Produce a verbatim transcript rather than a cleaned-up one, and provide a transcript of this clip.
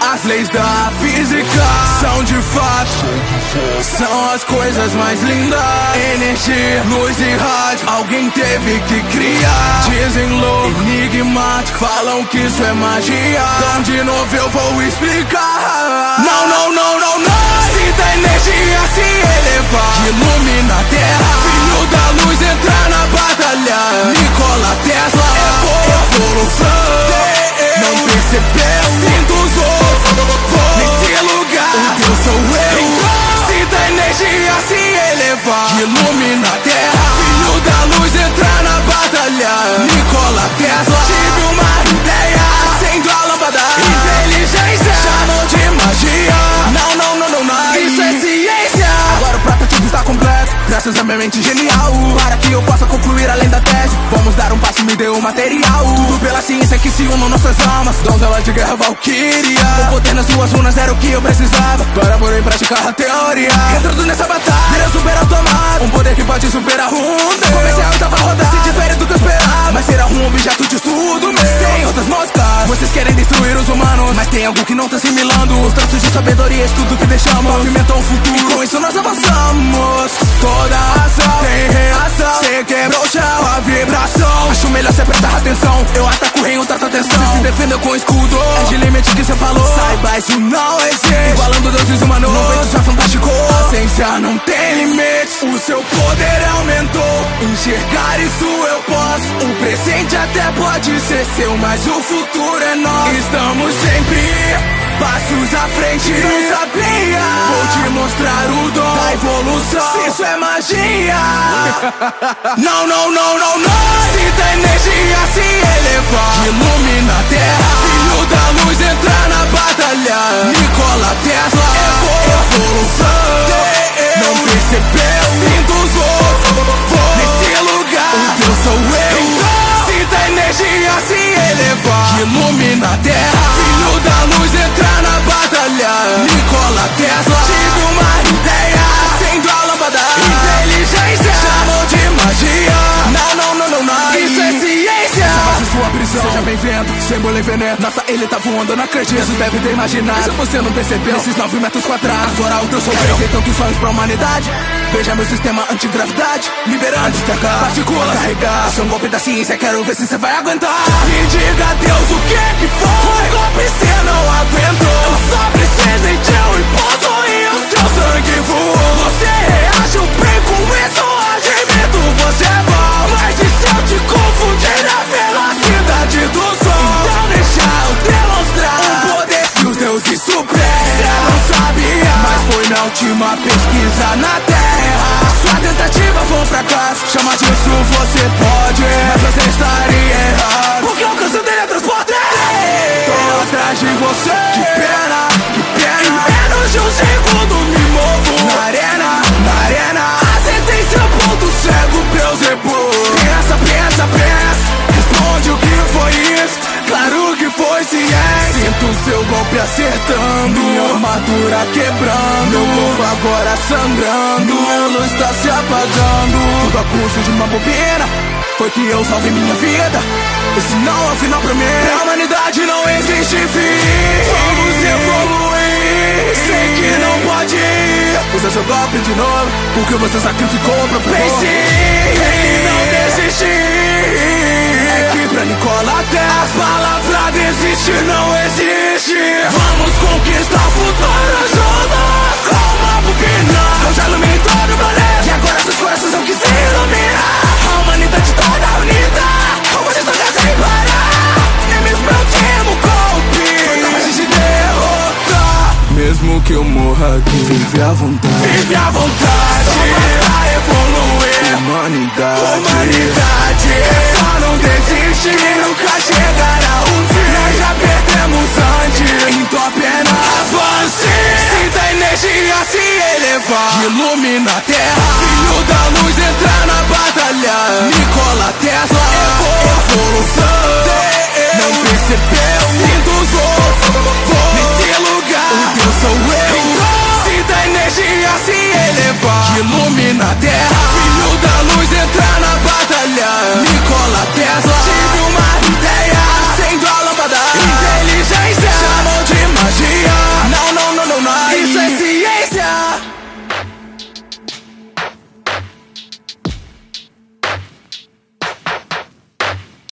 As leis da física são de fato, são as coisas mais lindas. Energia, luz e rádio, alguém teve que criar. Dizem louco, enigmático, falam que isso é magia. Então de novo eu vou explicar. Não, não, não, não, não. Sinta energia se elevar, que ilumina a terra. Filho da luz entra na batalha. Nikola Tesla é evolução. Não percebeu? Sinto os outros nesse lugar. O Deus sou eu. Sinta energia se elevar, que ilumina a terra. Filho da luz entra na batalha. Nikola Tesla. Tive uma ideia, acendo a lâmpada. Inteligência chamou de magia. Não, não, não, não, não. Isso é ciência. Agora o protótipo está completo, graças a minha mente genial. Para que eu possa concluir além da tese, vamos dar um passo, me dê o material. Tudo pela ciência que se unam nossas almas. Donzela de guerra Valkyria. O poder nas suas runas era o que eu precisava para pôr em prática a teoria. Entrando nessa batalha, virei super automático. Um poder que pode superar Hyundai. Comecei a oitava rodada, se difere do que eu esperava. Mas será um objeto de estudo meu. Sem outras moscas, vocês querem destruir os humanos, mas tem algo que não tá assimilando. Os traços de sabedoria, estudo que deixamos movimentam o futuro, e com isso nós avançamos. Toda ação tem reação. Cê quebrou o chão, a vibração. Acho melhor cê prestar atenção. Eu ataco o reino, trata atenção. Cê se defendeu com escudo, é de limite que cê falou. Saiba, isso não existe. Igualando deuses humanos, não feito já fantástico. A ciência não tem limites. O seu poder aumentou. Enxergar isso eu posso. O presente até pode ser seu, mas o futuro é nosso. Estamos sempre passos à frente, não sabia. Vou te mostrar o dom da evolução. Se isso é magia. Não, não, não, não, não. Sinta energia se elevar, que ilumina a terra. Filho da luz entra na batalha. Nikola Tesla é evolução. Não percebeu? Sinto os outros nesse lugar. O Deus sou eu. Sinta energia se elevar, que ilumina a terra. Filho da luz entra na batalha. Nikola Tesla. Tive uma ideia, acendo a lâmpada. Inteligência chamou de magia. Não, não, não, não, não. Isso é ciência. Essa é sua prisão, seja bem-vindo. Símbolo e veneno, nossa, ele tá voando, não acredito. Isso deve ter imaginado, se você não percebeu. Esses nove metros quadrados, agora o Deus sou eu. Sei tantos sonhos pra humanidade. Veja meu sistema antigravidade, liberando partículas, carregar. Isso é um golpe da ciência, quero ver se você vai aguentar. Me diga, Deus, o que que foi? O golpe cê não aguentou. Eu só precisei de um impulso e o seu sangue voou. Você reage bem com isso, admito, você é bom. Mas e se eu te confundir na velocidade do som? Então deixa eu demonstrar um poder que os deuses superam. Você não sabia, mas foi na última pesquisa na Terra. Sua tentativa foi um fracasso, chama disso você pode, mas você estaria errado, porque o alcance dele é transporte. Tô atrás de você, que pena, que pena. Em menos de um segundo me movo na arena, na arena. Acertei seu ponto cego, Beelzebub. Pensa, pensa, pensa, responde o que foi isso. Claro que foi ciência. Sinto seu golpe acertando, minha armadura quebrando, meu corpo agora sangrando, minha luz tá se apagando. Tudo a custo de uma bobina, foi que eu salvei minha vida. Esse não é o final pra mim. Pra humanidade não existe fim. Vamos evoluir. Sei que não pode ir. Usa seu golpe de novo, porque você sacrificou pra pense. Ele não desistir. É que pra Nikola Tesla a palavra desistir não existe. Vamos conquistar o futuro juntos com uma bobina. Eu já iluminei todo o planeta e agora seus corações vão quiser iluminar. A humanidade toda unida, eu vou desafiar sem parar. Nem mesmo meu último golpe foi capaz de derrotar. Mesmo que eu morra aqui, vive à vontade. Vive à vontade. Só basta evoluir. Humanidade, humanidade. É só não desistir e nunca chegar a um fim. Nós já perdemos antes, então apenas avance. Sinta a energia se elevar, que ilumina a terra. Filho da luz entra na batalha. Nikola Tesla é evolução. Não percebeu? Sinto os outros nesse lugar. O Deus sou eu. Sinta a energia se elevar, que ilumina a terra.